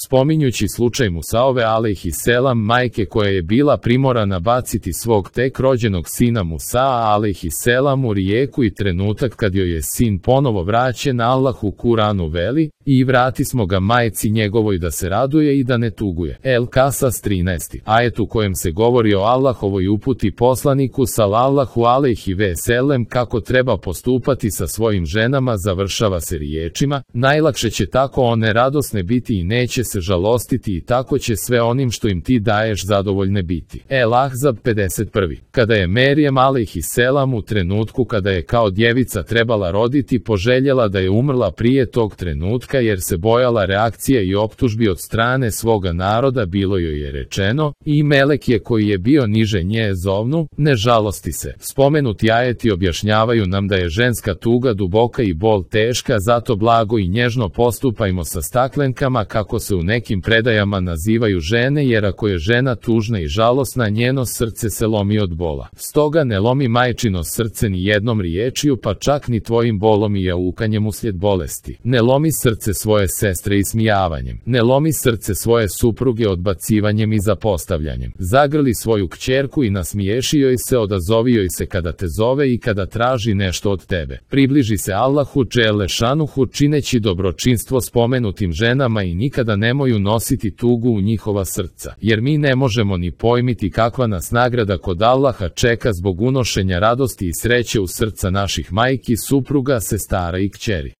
spominjući slučaj Musaove alejhiselam, majke koja je bila primorana baciti svog tek rođenog sina Musaa alejhiselam u rijeku i trenutak kad joj je sin ponovo vraćen. Allah u Kuranu veli: i vratismo ga majci njegovoj da se raduje i da ne tuguje. El Kasas 13. ajet u kojem se govori o Allahovoj uputi poslaniku sallallahu alejhi ve sellem kako treba postupati sa svojim ženama završava se riječima: najlakše će tako one radosne biti i neće se žalostiti i tako će sve onim što im ti daješ zadovoljne biti. El Ahzab 51. Kada je Merijem alejhiselam u trenutku kada je kao djevica trebala roditi poželjela da je umrla prije tog trenutka jer se bojala reakcije i optužbi od strane svoga naroda, bilo joj je rečeno: i melek je koji je bio niže nje zovnu, ne žalosti se. Spomenuti ajeti objašnjavaju nam da je ženska tuga duboka i bol teška, zato blago i nježno postupajmo sa staklenkama kako se u nekim predajama nazivaju žene, jer ako je žena tužna i žalosna, njeno srce se lomi od bola. Stoga ne lomi majčino srce ni jednom riječju, pa čak ni tvojim bolom i jaukanjem uslijed bolesti. Ne lomi srce svoje sestre ismijavanjem. Ne lomi srce svoje supruge odbacivanjem i zapostavljanjem. Zagrli svoju kćerku i nasmiješi joj se, odazovi joj se kada te zove i kada traži nešto od tebe. Približi se Allahu dželle šanuhu čineći dobročinstvo spomenutim ženama i nikada nemoj nositi tugu u njihova srca, jer mi ne možemo ni pojmiti kakva nas nagrada kod Allaha čeka zbog unošenja radosti i sreće u srca naših majki, supruga, sestara i kćeri.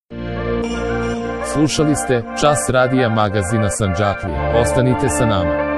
Slušali ste Čas radija magazina Sandžaklija. Ostanite sa nama.